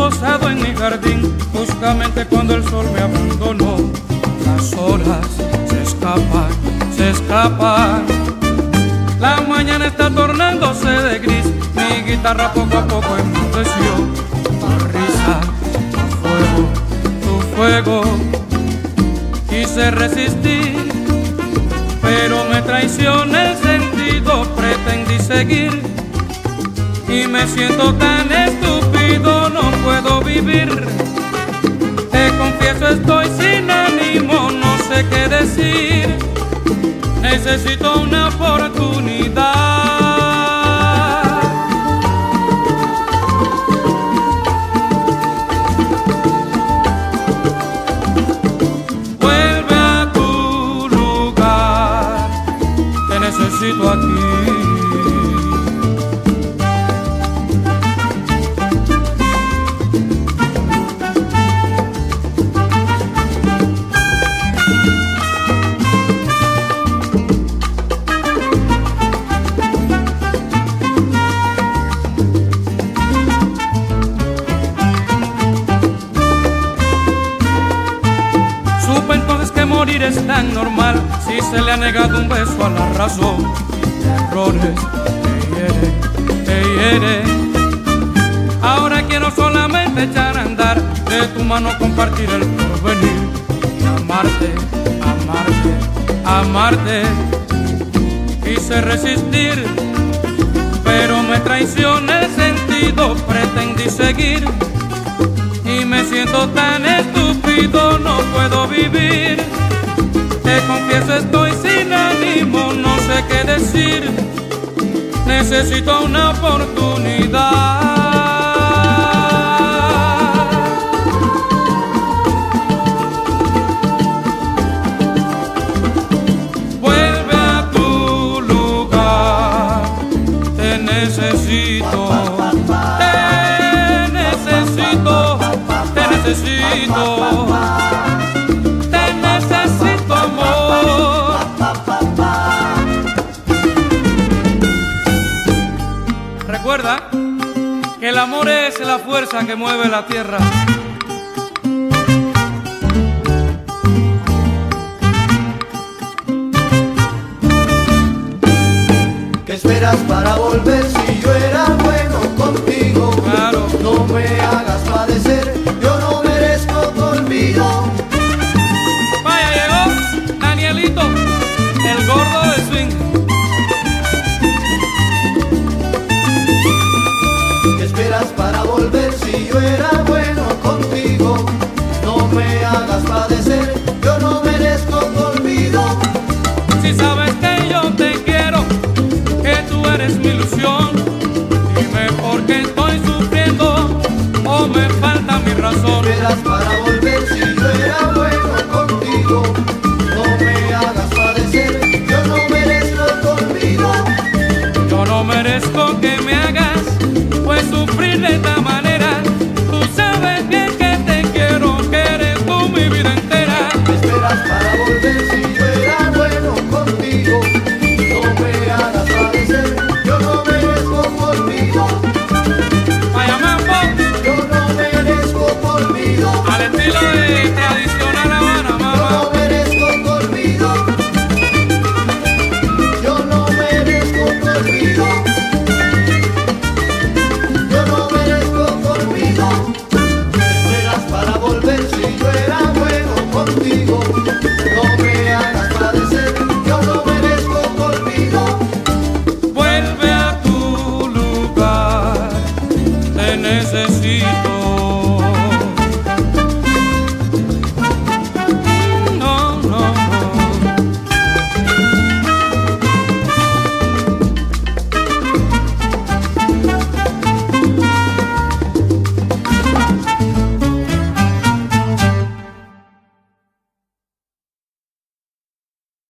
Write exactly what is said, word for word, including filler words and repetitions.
posado en mi jardín, justamente cuando el sol me abandonó. Las horas se escapan, se escapan. La mañana está tornándose de gris, mi guitarra poco a poco enmudeció. Tu risa, tu fuego, tu fuego. Quise resistir, pero me traiciona el sentido. Pretendí seguir y me siento tan estúpido, no puedo vivir. Te confieso, estoy sin ánimo, no sé qué decir. Necesito una oportunidad. Vuelve a tu lugar, te necesito aquí. Morir es tan normal si se le ha negado un beso a la razón. Errores te hieren, te hieren. Ahora quiero solamente echar a andar, de tu mano compartir el porvenir. Y amarte, amarte, amarte. Quise resistir, pero me traiciona el sentido. Pretendí seguir y me siento tan estúpido, no puedo vivir. Te confieso, estoy sin ánimo, no sé qué decir. Necesito una oportunidad. Vuelve a tu lugar, te necesito. Te necesito, te necesito. Recuerda que el amor es la fuerza que mueve la tierra. ¿Qué esperas para volver si yo era bueno contigo? Claro. No me hagas padecer, yo no merezco tu olvido. Vaya, llegó Danielito, el gordo de swing. Para volver si yo era bueno contigo, no me hagas padecer, yo no merezco tu olvido. Si sabes que yo te quiero, que tú eres mi ilusión, dime por qué estoy sufriendo o me falta mi razón. ¿Qué esperas para volver si yo era bueno contigo? No me hagas padecer, yo no merezco tu olvido. Yo no merezco que me hagas pues sufrir de esta manera. Tú sabes bien que te quiero, que eres tú mi vida entera. ¿Qué esperas para volver si yo era bueno contigo? No me hagas padecer, yo no merezco tu olvido. Vaya mambo, yo no merezco tu olvido. Al estilo de tradicional Habana, mamá. Yo no merezco tu olvido. Yo no merezco tu olvido. Yo no merezco tu olvido. ¿Qué esperas para volver si yo era bueno contigo?